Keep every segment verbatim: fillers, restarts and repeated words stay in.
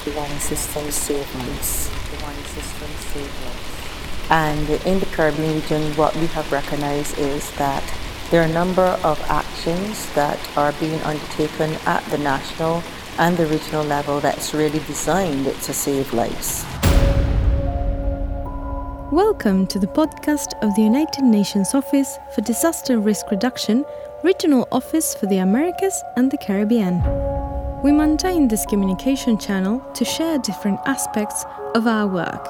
The warning system save lives. The warning system save lives. And in the Caribbean region, what we have recognized is that there are a number of actions that are being undertaken at the national and the regional level that's really designed to save lives. Welcome to the podcast of the United Nations Office for Disaster Risk Reduction, Regional Office for the Americas and the Caribbean. We maintain this communication channel to share different aspects of our work.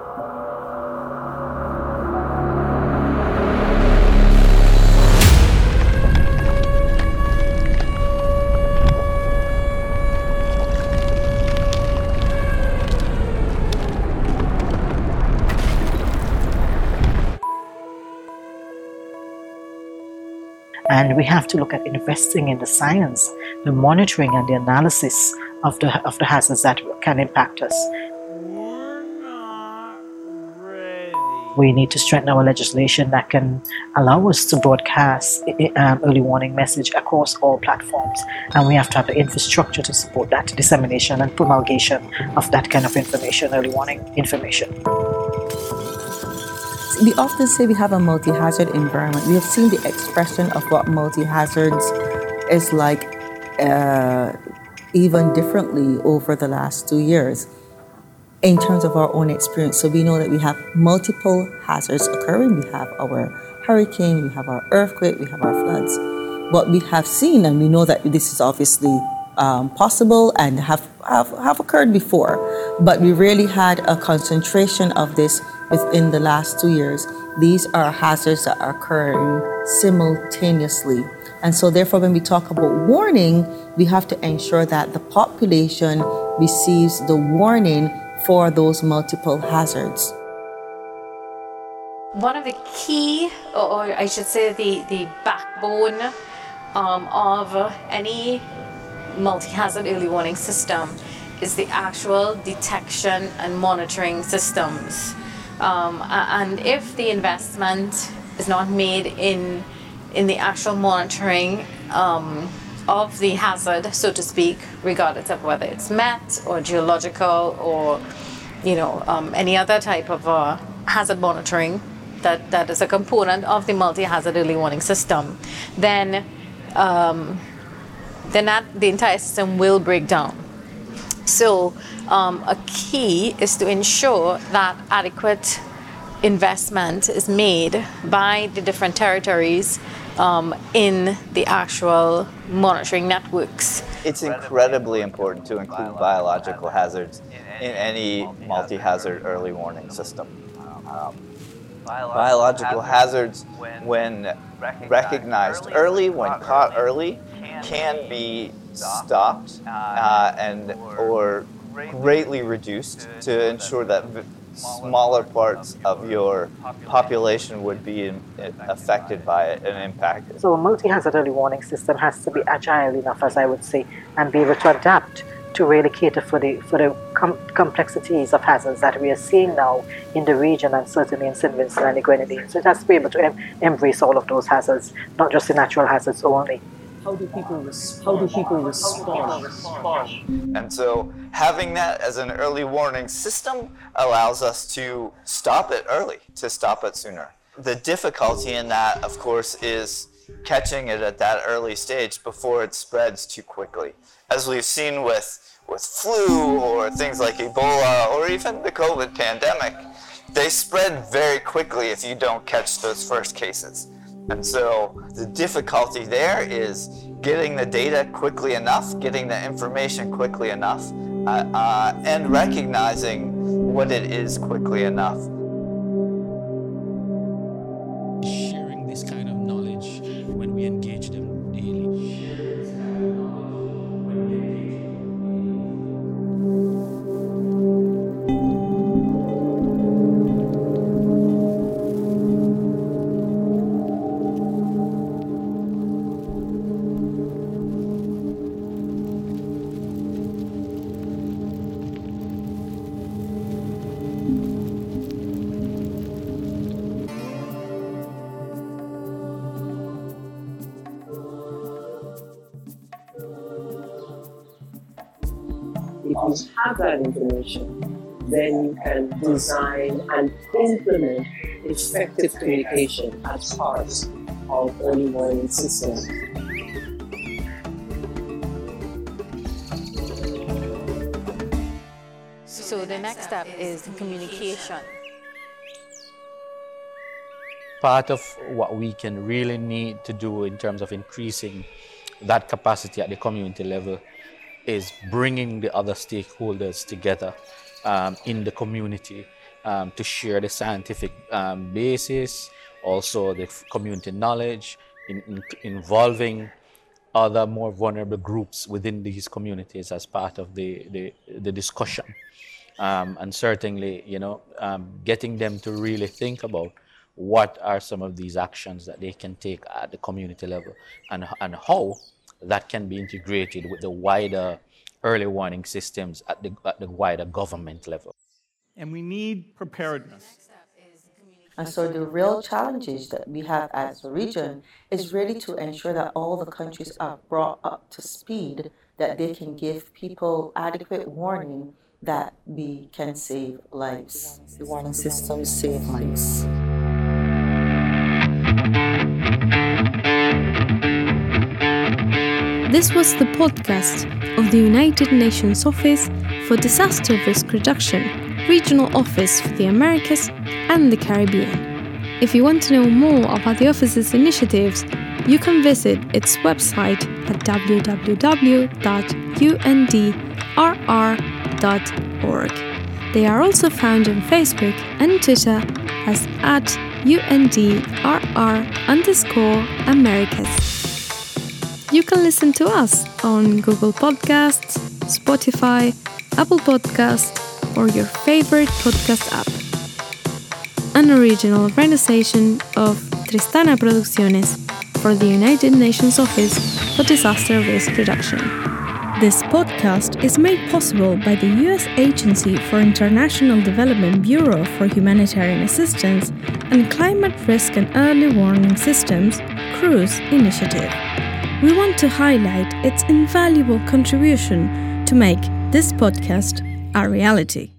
And we have to look at investing in the science, the monitoring and the analysis of the of the hazards that can impact us. We're not ready. We need to strengthen our legislation that can allow us to broadcast um, early warning message across all platforms. And we have to have the infrastructure to support that dissemination and promulgation of that kind of information, early warning information. We often say we have a multi-hazard environment. We have seen the expression of what multi-hazards is like uh, even differently over the last two years in terms of our own experience. So we know that we have multiple hazards occurring. We have our hurricane, we have our earthquake, we have our floods. What we have seen, and we know that this is obviously um, possible and have, have, have occurred before, but we really had a concentration of this within the last two years. These are hazards that are occurring simultaneously. And so therefore, when we talk about warning, we have to ensure that the population receives the warning for those multiple hazards. One of the key, or I should say the, the backbone um, of any multi-hazard early warning system is the actual detection and monitoring systems. Um, and if the investment is not made in in the actual monitoring um, of the hazard, so to speak, regardless of whether it's met or geological or you know um, any other type of uh, hazard monitoring that, that is a component of the multi-hazard early warning system, then um, then that the entire system will break down. So um, a key is to ensure that adequate investment is made by the different territories um, in the actual monitoring networks. It's incredibly important to include biological hazards in any multi-hazard early warning system. Um, biological hazards, when recognized early, when caught early, can be stopped uh, and or greatly reduced to ensure that smaller parts of your population would be in, affected by it and impacted. So a multi-hazard early warning system has to be agile enough, as I would say, and be able to adapt to really cater for the for the com- complexities of hazards that we are seeing now in the region and certainly in Saint Vincent and the Grenadines. So it has to be able to em- embrace all of those hazards, not just the natural hazards only. How do people respond? How do people respond? And so having that as an early warning system allows us to stop it early, to stop it sooner. The difficulty in that, of course, is catching it at that early stage before it spreads too quickly. As we've seen with, with flu or things like Ebola or even the COVID pandemic, they spread very quickly if you don't catch those first cases. And so the difficulty there is getting the data quickly enough, getting the information quickly enough, uh, uh, and recognizing what it is quickly enough. Sharing this kind of knowledge when we engage them daily. if you have that information, then you can design and implement effective communication as part of early warning systems. So the next step is communication. Part of what we can really need to do in terms of increasing that capacity at the community level is bringing the other stakeholders together um, in the community um, to share the scientific um, basis, also the community knowledge, in, in, involving other more vulnerable groups within these communities as part of the, the, the discussion. Um, and certainly, you know, um, getting them to really think about what are some of these actions that they can take at the community level, and, and how that can be integrated with the wider early warning systems at the, at the wider government level. And we need preparedness. And so the real challenges that we have as a region is really to ensure that all the countries are brought up to speed, that they can give people adequate warning that we can save lives. The warning systems save lives. This was the podcast of the United Nations Office for Disaster Risk Reduction, Regional Office for the Americas and the Caribbean. If you want to know more about the office's initiatives, you can visit its website at w w w dot u n d r r dot org. They are also found on Facebook and Twitter as at U N D R R underscore Americas. You can listen to us on Google Podcasts, Spotify, Apple Podcasts, or your favorite podcast app. An original realization of Tristana Producciones for the United Nations Office for Disaster Risk Reduction. This podcast is made possible by the U S Agency for International Development Bureau for Humanitarian Assistance and Climate Risk and Early Warning Systems, CRUISE initiative. We want to highlight its invaluable contribution to make this podcast a reality.